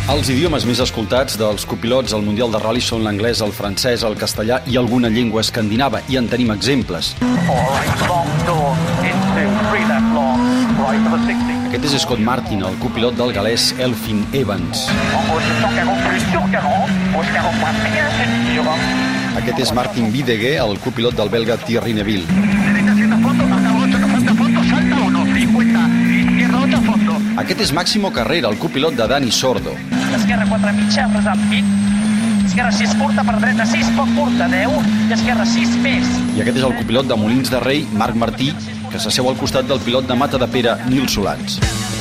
Els idiomes més escoltats dels copilots al Mundial de Ral·li són l'anglès, el francès, el castellà i alguna llengua escandinava, i en tenim exemples. Aquest és Scott Martin, el copilot del galès Elfyn Evans. Aquest és Martin Videge, el copilot del belga Thierry Neuville. Aquest és Máximo Carrera, el copilot de Dani Sordo. Esquerra 4 mitja, resalt mig. Esquerra 6 curta, per dreta 6 poc curta, 10. I esquerra 6 més. I aquest és el copilot de Molins de Rei, Marc Martí, que s'asseu al costat del pilot de Matadepera, Nil Solans.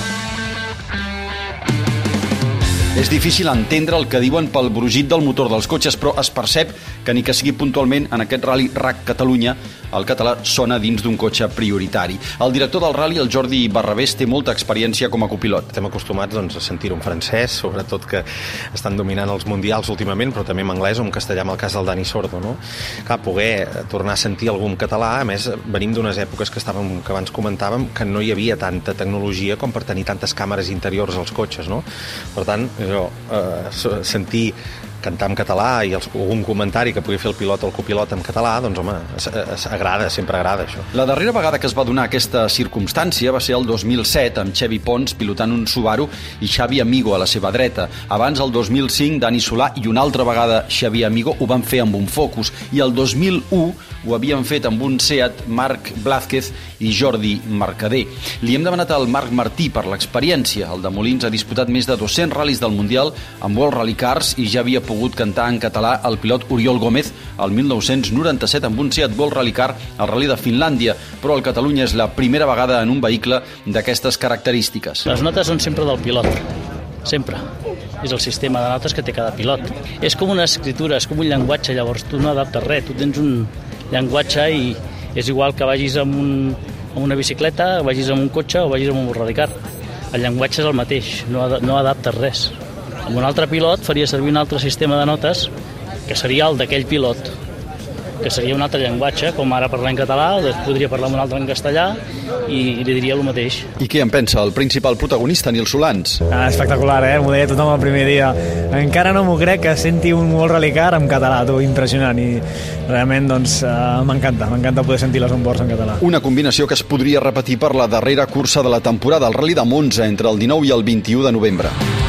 És difícil entendre el que diuen pel brugit del motor dels cotxes, però es percep que ni que sigui puntualment en aquest Rally RAC Catalunya, el català sona dins d'un cotxe prioritari. El director del Rally, el Jordi Barrabés, té molta experiència com a copilot. Estem acostumats a sentir-ho en francès, sobretot que estan dominant els mundials últimament, però també en anglès o en castellà, amb el cas del Dani Sordo, no? Clar, poder tornar a sentir algun català, a més, venim d'unes èpoques que abans comentàvem que no hi havia tanta tecnologia com per tenir tantes càmeres interiors als cotxes, no? Per tant, sentir cantar en català i algun comentari que pugui fer el pilot o el copilot en català, doncs home, agrada, sempre agrada això. La darrera vegada que es va donar aquesta circumstància va ser el 2007, amb Xevi Pons pilotant un Subaru i Xavi Amigo a la seva dreta. Abans, el 2005, Dani Solà i una altra vegada Xavi Amigo ho van fer amb un Focus, i el 2001 ho havien fet amb un Seat Marc Blázquez i Jordi Mercader. Li hem demanat al Marc Martí per l'experiència. El de Molins ha disputat més de 200 ral·lis del Mundial amb World Rally Cars i ja havia pogut cantar en català el pilot Oriol Gómez el 1997 amb un Seat World Rally Car al Rally de Finlàndia, però el Catalunya és la primera vegada en un vehicle d'aquestes característiques. Les notes són sempre del pilot, sempre. És el sistema de notes que té cada pilot. És com una escritura, és com un llenguatge, llavors tu no adaptes res, tu tens un llenguatge i és igual que vagis amb una bicicleta, vagis amb un cotxe o vagis amb un Rally Car. El llenguatge és el mateix, no adaptes res. Amb un altre pilot faria servir un altre sistema de notes que seria el d'aquell pilot, que seria un altre llenguatge, com ara parlar en català, o podria parlar amb un altre en castellà i li diria el mateix. I què en pensa el principal protagonista, Nil Solans? Espectacular, m'ho deia tothom el primer dia. Encara no m'ho crec que senti un World Rally Car en català, impressionant, i realment doncs, m'encanta poder sentir les onboards en català. Una combinació que es podria repetir per la darrera cursa de la temporada, el Rally de Monza, entre el 19 i el 21 de novembre.